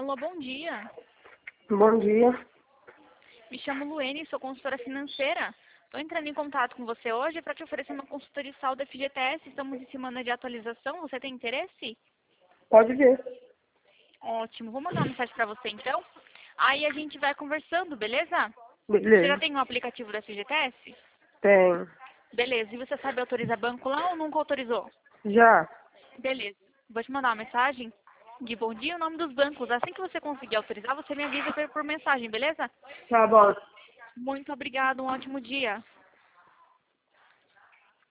Alô, bom dia. Bom dia. Me chamo Luene, sou consultora financeira. Estou entrando em contato com você hoje para te oferecer uma consulta de saldo FGTS. Estamos em semana de atualização. Você tem interesse? Pode ver. Ótimo. Vou mandar uma mensagem para você então. Aí a gente vai conversando, beleza? Você já Beleza. tem um aplicativo da FGTS? Tenho. Beleza. E você sabe autorizar banco lá ou nunca autorizou? Já. Beleza. Vou te mandar uma mensagem de bom dia e o nome dos bancos. Assim que você conseguir autorizar, você me avisa por mensagem, beleza? Tá bom. Muito obrigada. Um ótimo dia.